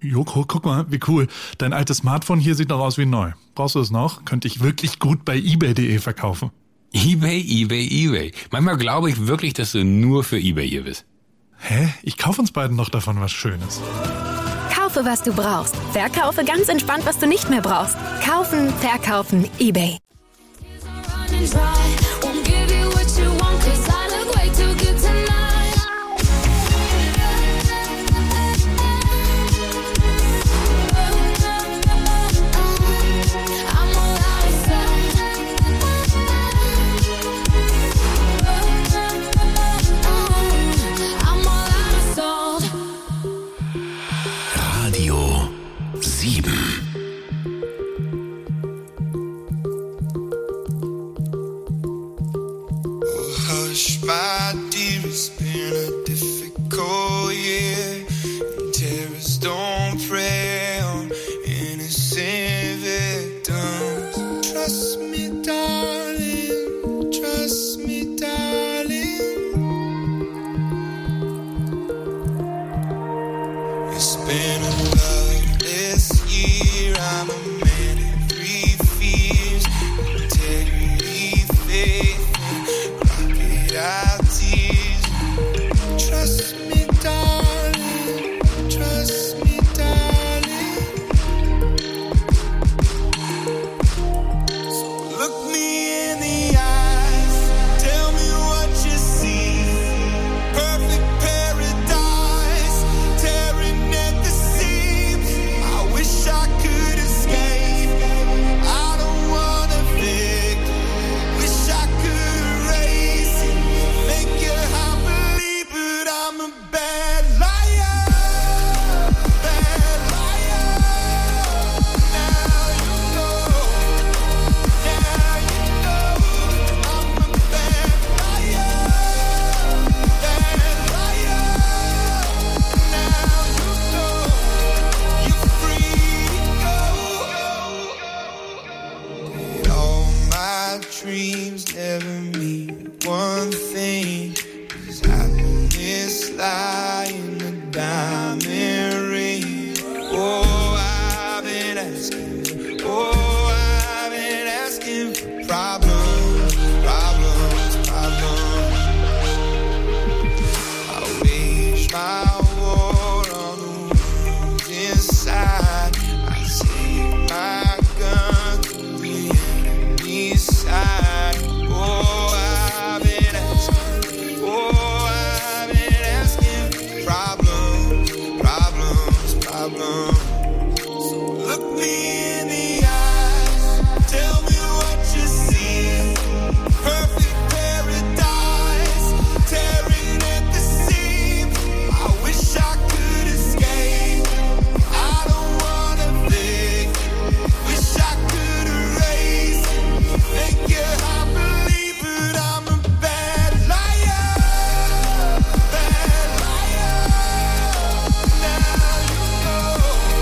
Joko, guck mal, wie cool. Dein altes Smartphone hier sieht noch aus wie neu. Brauchst du es noch? Könnte ich wirklich gut bei eBay.de verkaufen. eBay. Manchmal glaube ich wirklich, dass du nur für eBay hier bist. Hä? Ich kaufe uns beiden noch davon was Schönes. Kaufe, was du brauchst. Verkaufe ganz entspannt, was du nicht mehr brauchst. Kaufen, verkaufen, eBay. Radio 7. Hush, my dear, it's been a difficult year. And terrorists don't prey on innocent victims. Trust me, darling. Trust me, darling. It's been a loveless year. I'm a man in 3 fears. Integrity, faith, crocodile tears. Trust me, darling. Trust me, darling. So look me in the eyes. Tell me what you see. Perfect paradise, tearing at the seams. I wish I could escape. I don't wanna fake. Wish I could erase it. Make you believe, but I'm a bad liar. Bad liar. Now you know. Now you know. I'm a bad liar. Bad liar. Now you know. You're free to go. All my dreams never mean one thing. 'Cause happiness lie in a diamond ring. Oh, I've been asking. Oh, I've been asking for problems, problems, problems. I wage my war on the wounds inside. I take my gun to the enemy's side. Oh, I've been asking. Oh, I've been asking for problems, problems, problems. So look me in the eyes. Tell me what you see. Perfect paradise, tearing at the seams. I wish I could escape. I don't wanna think. Wish I could erase it. Make you believe, but I'm a bad liar. Bad liar. Now you know.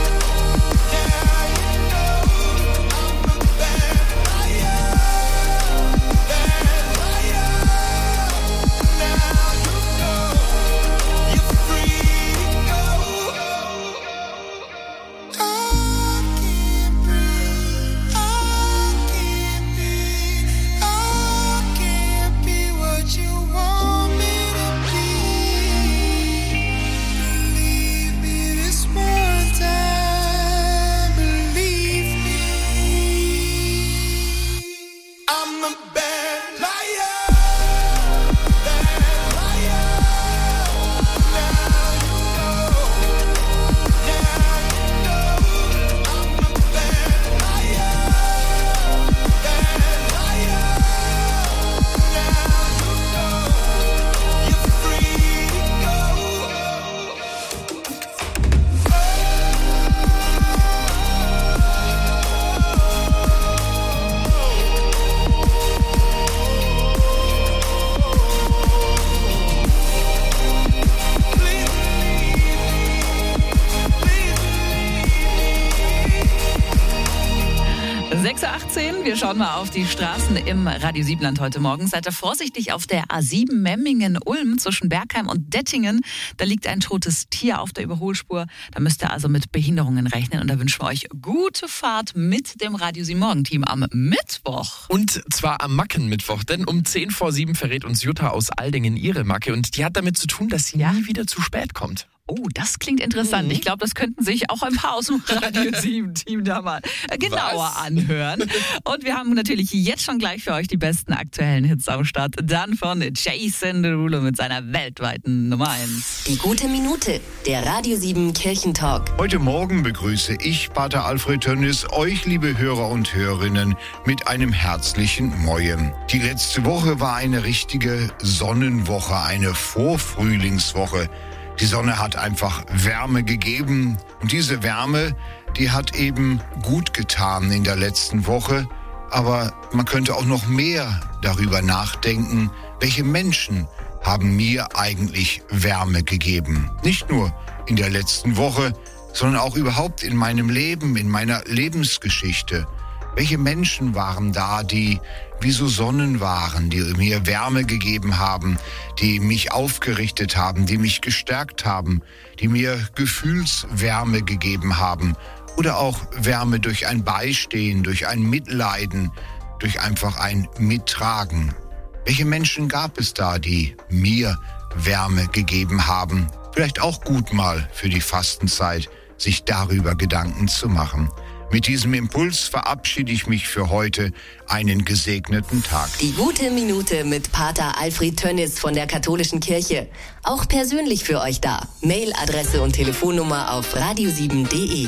6.18 Uhr, wir schauen mal auf die Straßen im Radio Siebenland heute Morgen. Seid ihr vorsichtig auf der A7 Memmingen-Ulm zwischen Bergheim und Dettingen. Da liegt ein totes Tier auf der Überholspur. Da müsst ihr also mit Behinderungen rechnen. Und da wünschen wir euch gute Fahrt mit dem Radio 7 Morgen-Team am Mittwoch. Und zwar am Mackenmittwoch, denn um 6:10 verrät uns Jutta aus Aldingen ihre Macke. Und die hat damit zu tun, dass sie nie wieder zu spät kommt. Oh, das klingt interessant. Ich glaube, das könnten sich auch ein paar aus dem Radio 7-Team da mal genauer anhören. Und wir haben natürlich jetzt schon gleich für euch die besten aktuellen Hits am Start. Dann von Jason Derulo mit seiner weltweiten Nummer 1. Die gute Minute, der Radio 7 Kirchentalk. Heute Morgen begrüße ich, Pater Alfred Tönnis, euch, liebe Hörer und Hörerinnen, mit einem herzlichen Mojem. Die letzte Woche war eine richtige Sonnenwoche, eine Vorfrühlingswoche. Die Sonne hat einfach Wärme gegeben und diese Wärme, die hat eben gut getan in der letzten Woche. Aber man könnte auch noch mehr darüber nachdenken, welche Menschen haben mir eigentlich Wärme gegeben. Nicht nur in der letzten Woche, sondern auch überhaupt in meinem Leben, in meiner Lebensgeschichte. Welche Menschen waren da, die wie so Sonnen waren, die mir Wärme gegeben haben, die mich aufgerichtet haben, die mich gestärkt haben, die mir Gefühlswärme gegeben haben oder auch Wärme durch ein Beistehen, durch ein Mitleiden, durch einfach ein Mittragen. Welche Menschen gab es da, die mir Wärme gegeben haben? Vielleicht auch gut mal für die Fastenzeit, sich darüber Gedanken zu machen. Mit diesem Impuls verabschiede ich mich für heute. Einen gesegneten Tag. Die gute Minute mit Pater Alfred Tönnis von der Katholischen Kirche. Auch persönlich für euch da. Mailadresse und Telefonnummer auf radio7.de.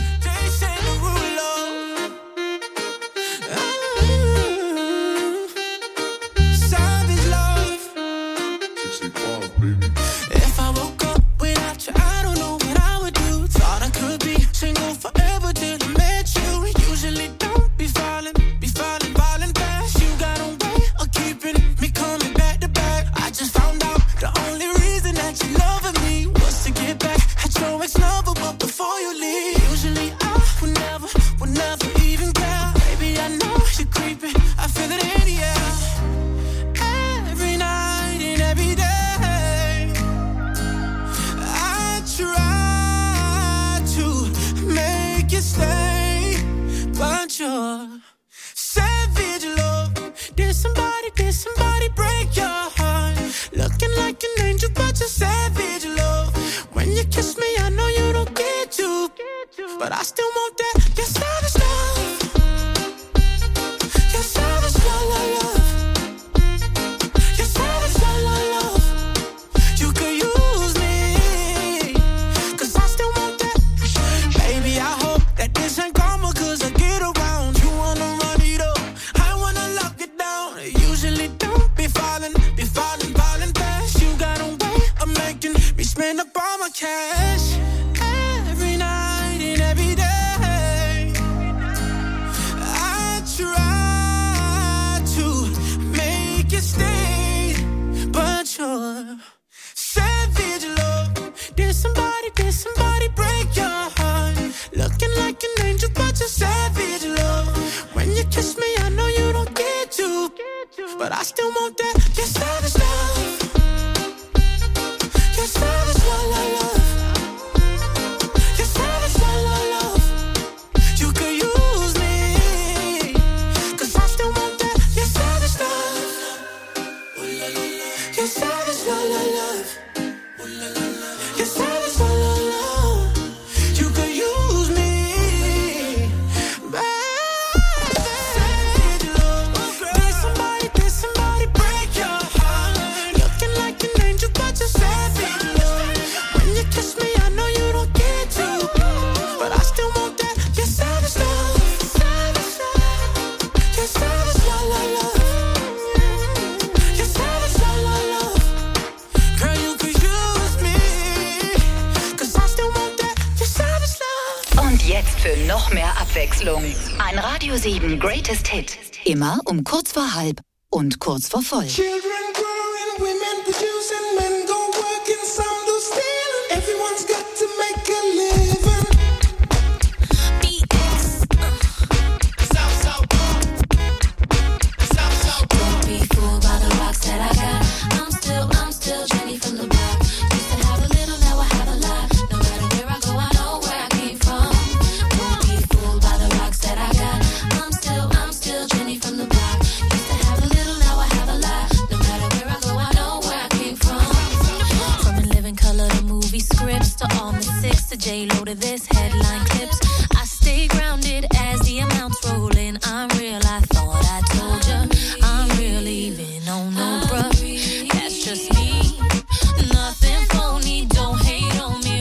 But I still want that, your savage love. Your savage love. Your savage love. You could use me, 'cause I still want that. Baby, I hope that this ain't karma, 'cause I get around. You wanna run it up, I wanna lock it down. Usually don't be falling fast. You got a way of making me spend up all my cash. Every night and every day, I try to make you stay, but you're savage love. Did somebody break your heart? Looking like an angel, but you're savage love. When you kiss me, I know you don't get to, but I still want that, your savage love. Your savage love. Für noch mehr Abwechslung. Ein Radio 7 Greatest Hit. Immer um kurz vor halb und kurz vor voll. Children growing, women producing, men go working, some do stealing. Everyone's got to make a living. BS. South, Mr. J-Lo to this headline clips. I stay grounded as the amounts roll in. I'm real, I thought I told you.